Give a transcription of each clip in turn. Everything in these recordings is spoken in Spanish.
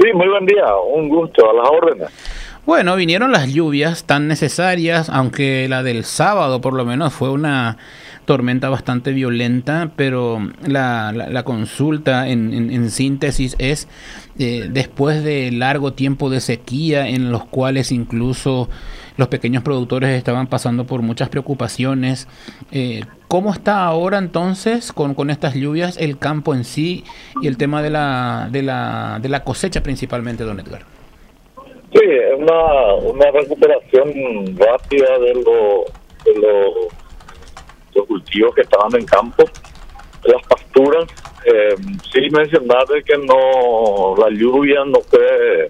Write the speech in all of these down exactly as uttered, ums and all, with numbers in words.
Sí, muy buen día, un gusto, a las órdenes. Bueno, vinieron las lluvias tan necesarias, aunque la del sábado por lo menos fue una tormenta bastante violenta, pero la, la, la consulta en, en, en síntesis es, eh, después de largo tiempo de sequía en los cuales incluso los pequeños productores estaban pasando por muchas preocupaciones, eh, ¿cómo está ahora entonces con, con estas lluvias el campo en sí y el tema de la, de la, de la cosecha principalmente, don Edgar? Sí, es una, una recuperación rápida de, lo, de lo, los cultivos que estaban en campo, de las pasturas. Eh, sí mencionar de que no la lluvia no fue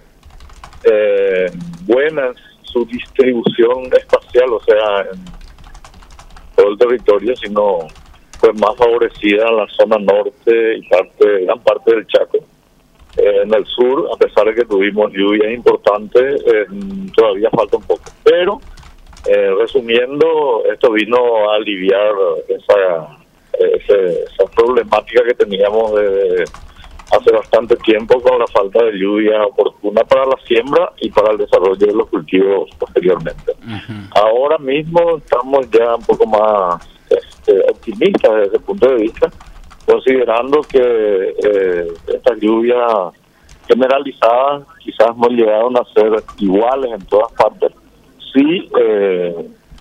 eh, buena en su distribución espacial, o sea, en todo el territorio, sino fue más favorecida en la zona norte y parte gran parte del Chaco. Eh, en el sur, a pesar de que tuvimos lluvias importantes, eh, todavía falta un poco. Pero, eh, resumiendo, esto vino a aliviar esa, ese, esa problemática que teníamos de hace bastante tiempo con la falta de lluvia oportuna para la siembra y para el desarrollo de los cultivos posteriormente. Uh-huh. Ahora mismo estamos ya un poco más este, optimistas desde ese punto de vista, considerando que eh, estas lluvias generalizadas quizás no llegaron a ser iguales en todas partes, sí eh,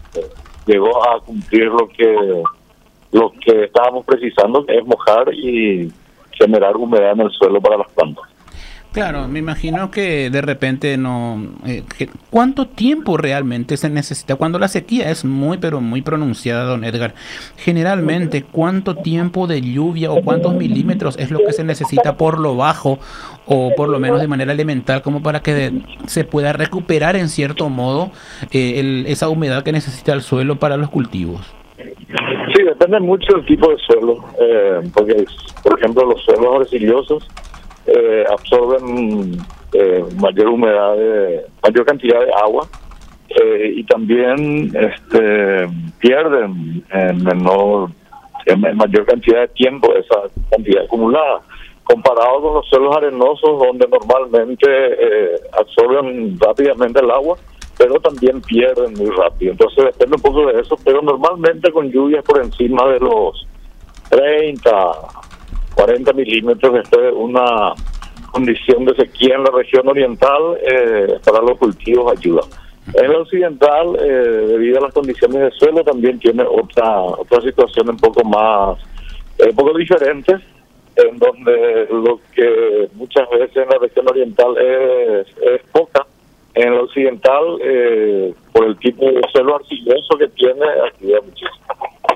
llegó a cumplir lo que lo que estábamos precisando, que es mojar y generar humedad en el suelo para las plantas. Claro, me imagino que de repente no... Eh, ¿Cuánto tiempo realmente se necesita? Cuando la sequía es muy, pero muy pronunciada, don Edgar, generalmente, ¿cuánto tiempo de lluvia o cuántos milímetros es lo que se necesita por lo bajo o por lo menos de manera elemental como para que de, se pueda recuperar en cierto modo eh, el, esa humedad que necesita el suelo para los cultivos? Sí, depende mucho del tipo de suelo, eh, porque, por ejemplo, los suelos arcillosos Eh, absorben eh, mayor humedad, de, mayor cantidad de agua eh, y también este, pierden en menor, en mayor cantidad de tiempo esa cantidad acumulada, comparado con los suelos arenosos donde normalmente eh, absorben rápidamente el agua, pero también pierden muy rápido. Entonces depende un poco de eso, pero normalmente con lluvias por encima de los treinta cuarenta milímetros, después de una condición de sequía en la región oriental, eh, para los cultivos ayuda. En la occidental, eh, debido a las condiciones de suelo, también tiene otra otra situación un poco más, eh, un poco diferente, en donde lo que muchas veces en la región oriental es, es poca, en la occidental, eh, por el tipo de suelo arcilloso que tiene, ayuda muchísimo.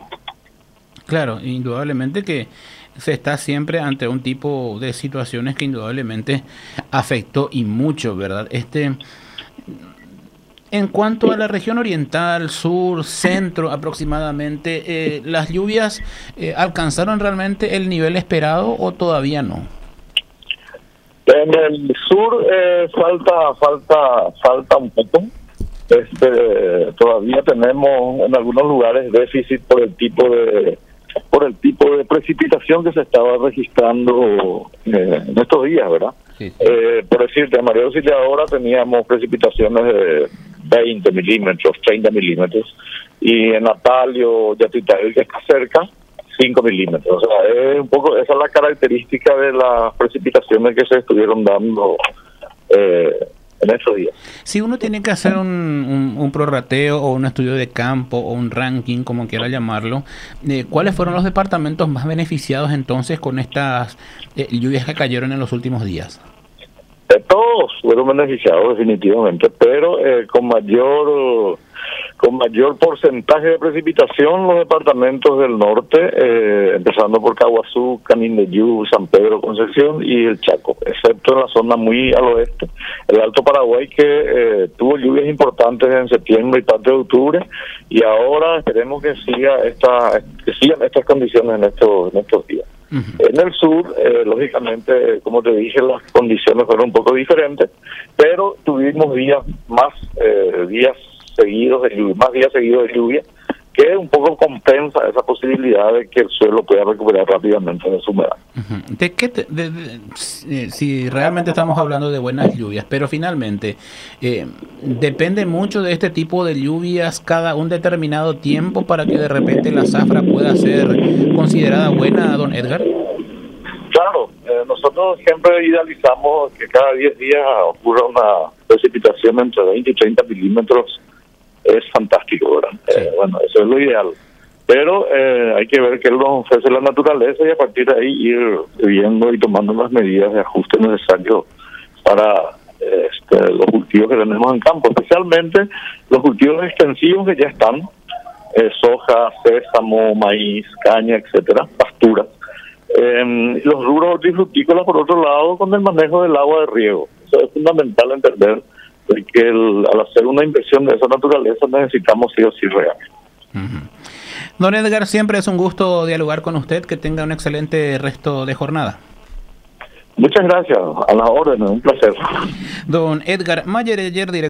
Claro, indudablemente que se está siempre ante un tipo de situaciones que indudablemente afectó y mucho, ¿verdad? Este, en cuanto a la región oriental, sur, centro aproximadamente, eh, ¿las lluvias eh, alcanzaron realmente el nivel esperado o todavía no? En el sur eh, falta falta falta un poco. Este, todavía tenemos en algunos lugares déficit por el tipo de por el tipo de precipitación que se estaba registrando eh, en estos días, ¿verdad? Sí, sí. Eh, por decirte, en María Auxiliadora teníamos precipitaciones de veinte milímetros, treinta milímetros, y en Natalio, Yatitael, que está cerca, cinco milímetros. O sea, es un poco, esa es la característica de las precipitaciones que se estuvieron dando eh, en esos días. Si uno tiene que hacer un, un, un prorrateo o un estudio de campo o un ranking, como quiera llamarlo, eh, ¿cuáles fueron los departamentos más beneficiados entonces con estas eh, lluvias que cayeron en los últimos días? Eh, todos fueron beneficiados definitivamente, pero eh, con mayor con mayor porcentaje de precipitación los departamentos del norte, eh, empezando por Caguazú, Canindeyú, San Pedro, Concepción y el Chaco, excepto en la zona muy al oeste, el Alto Paraguay, que eh, tuvo lluvias importantes en septiembre y parte de octubre, y ahora esperemos que siga esta que sigan estas condiciones en estos en estos días. Uh-huh. En el sur, eh, lógicamente, como te dije, las condiciones fueron un poco diferentes, pero tuvimos días más, eh, días seguidos de lluvia, más días seguidos de lluvia que un poco compensa esa posibilidad de que el suelo pueda recuperar rápidamente de su humedad. Uh-huh. ¿De qué te, de, de, si, si realmente estamos hablando de buenas lluvias, pero finalmente eh, depende mucho de este tipo de lluvias cada un determinado tiempo para que de repente la zafra pueda ser considerada buena, don Edgar? Claro, eh, nosotros siempre idealizamos que cada diez días ocurra una precipitación entre veinte y treinta milímetros. Es fantástico, ¿verdad? Sí. Eh, bueno, eso es lo ideal. Pero eh, hay que ver qué nos ofrece la naturaleza y a partir de ahí ir viendo y tomando las medidas de ajuste necesarios para eh, este, los cultivos que tenemos en campo, especialmente los cultivos extensivos que ya están, eh, soja, sésamo, maíz, caña, etcétera, pasturas. Eh, los rubros hortifrutícolas, por otro lado, con el manejo del agua de riego. Eso es fundamental entender que el, al hacer una inversión de esa naturaleza necesitamos sí o sí real. Uh-huh. Don Edgar, siempre es un gusto dialogar con usted, que tenga un excelente resto de jornada. Muchas gracias, a las órdenes, un placer. Don Edgar Mayer, director